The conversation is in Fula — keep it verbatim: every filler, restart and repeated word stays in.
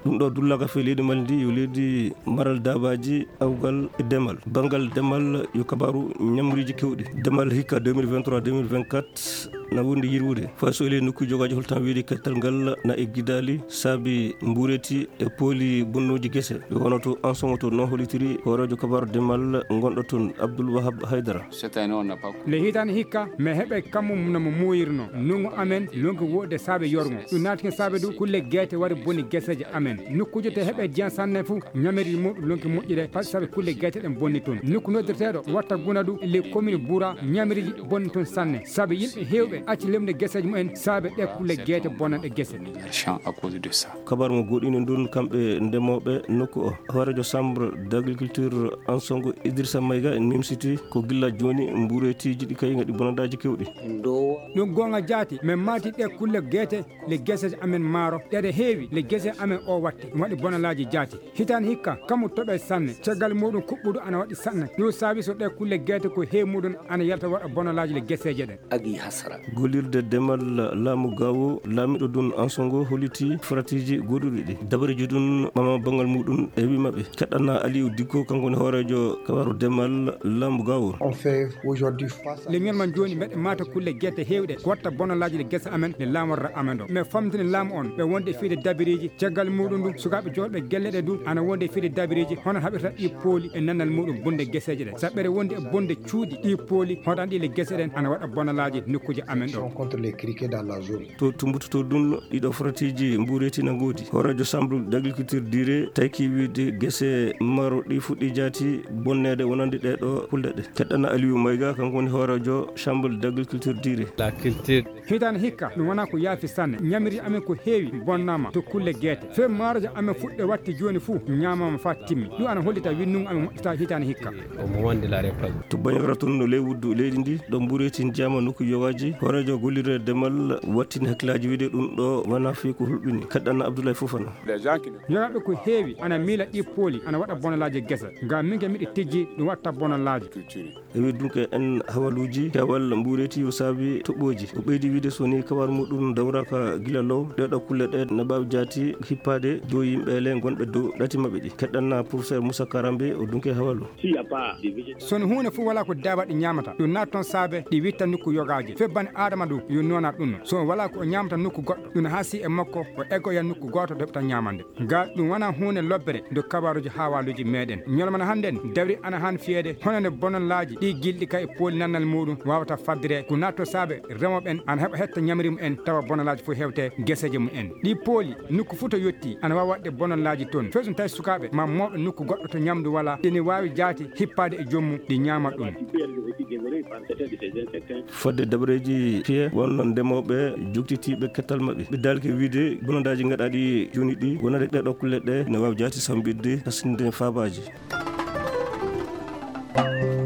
ɗum ɗo dullaga fe leydi Mali ndi yo leydi maral dabaji awgal e demal. Bangal demal yo kabaru ñamriji kewɗi. Demal hikka deux mille vingt-trois deux mille vingt-quatre na wondi yirwude faso ele nokku jogaji holtan wiide kettal ngal na e gidali saabi mbureti e pooli bonnoji gese ɓe wonoto en son to non holitiri horojo kabaru demal gonɗo toon Abdoul Wahab Haydara. le hitani hikka me heɓe kammum nomo moyirno nungu amen lonko wode saabe yorgo ɗum natike saabe du kulle guete wari boni gueseje amen nokkuji te heɓe dian sanne fou ñameri muɗum lonki moƴƴire par saabe kulle guete ɗen bonni toon nokku noddirteɗo watta guna du les commune boura ñameriji bonni toon sanne saabe yimɓe hewɓe acci lemde gueseji mumen saabe ɗe kulle guete bonnanɗe guese kabaru mo goɗino ɗon kamɓe ndemoɓe nokku o horejo chambre d' agriculture en songo Idrissa Mayga en mimsiti ko gilla joni mburetiji ɗi kay gaɗi bonandaji kewɗi ɗum gonga jaati min mati ɗe kulle guete le gueseje amen maaro ɗeɗe heewi le guese amen o watte ɗum waɗi bonalaji jaati hitani hikka kammo toɓe sanne caggal muɗum kuɓɓuɗo ana waɗi sanne ɗum saabi so ɗe kulle guete ko heewi muɗum ana yalta waɗa bonalaji le gueseje ɗen agi hasara golirde demal laamu gawo laamiɗo ɗum en songo holiti fratiji goɗuɗi ɗi dabareji ɗum mama bangal muɗum e wimaɓe keɗɗanna Aliou Dikko kankone hoorejo kabaru demal laamu gawo le ngel man joni mbeɗe mata kulle guete hewɗe ko watta bonalaji le guese amen le laamorra amen ɗo mais famtini laamu on ɓe wonde fiide dabiriji caggal muɗum ɗum sukaɓe jolɓe guelle ɗe du ana wonde fiide dabiriji hono haɓirta ɗi pooli e nannal muɗum bonde gueseje ɗe saɓɓere wonde e bonde cuuɗi ɗi pooli hoɗan ɗi le guese ɗen ana waɗa bonalaji nokkuji amen ɗo to tumbutoto ɗum ɗiɗo fratiji mbureti na goodi horejo chambre d' agriculture dire tayki wiide guese maro ɗi fuɗɗi jaati bonnede wonande ɗeɗo kulde ɗe keɗɗana Aliou Mayga kanko woni horejo chambre d' agriculture dire la culture hitani hikka ɗum wona ko yaafi sanne ñamiri amen ko heewi bonnama to kulle guete fe maarojo amen fuɗɗe watti joni fou ñamama fa timmi ɗum ana hollita winnungu amen moƴƴita hitani hikka omo wonde la récolte to bañagara toon no ley wuddu leydi ndi ɗo mbureti jama nokku yowaji horejo gollirde demal wattini hakkillaji wiide ɗum ɗo wona fi ko hulɓini keɗɗanna Abdoulaye Fofana yogaɓe ko heewi ana miila ɗi pooli ana waɗa bonalaji guesa ngam minke miɗe tijji ɗum watta bonalaji e wi dunke en hawaluji kewal mbureti yo saabi toɓɓoji o ɓeydi wiide soni kabaru muɗum dawraka gila low ɗeɗo kulle ɗe ne mbawi jaati hippade dow yimɓele gonɓe dow ɗati mabɓe ɗi keɗɗanna professeur Moussa Karambe o dunke hawalu soni hunde fo wala ko dawa ɗi ñamata ɗum nat toon saabe ɗi witta nokku yogaji febbani adama ɗum yo nonat ɗum so wala ko o ñamata nokku goɗɗo ɗum haasi e makko o eggoya nokku goto to heɓta ñamande ngal ɗum wona hunde lobbere do kabaruji hawaluji meɗen ñolmana hande en dawri ana han fiyede honande bononlaji ɗi gilɗi kay pooli nannal muɗum wawata faddire ko natto saabe remoɓe en ana heɓa hetta ñamri mu en tawa bonolaji fof hewte gueseje mu en ɗi pooli nokku fuu to yetti ana wawi waɗde bonolaji toon fesum tawi sukaɓe ma mawɓe nokku goɗɗo to ñamdu wala ene wawi jaati hippade e jommu ɗi ñama ɗum fodde dabareji piye wonno ndemoɓe juktitiɓe kettal mabɓe ɓe dalke wiide bonondaji gaɗaɗi joni ɗi wonade ɗeɗo kulle ɗe ne wawi jaati sambidde hasinde fabaji.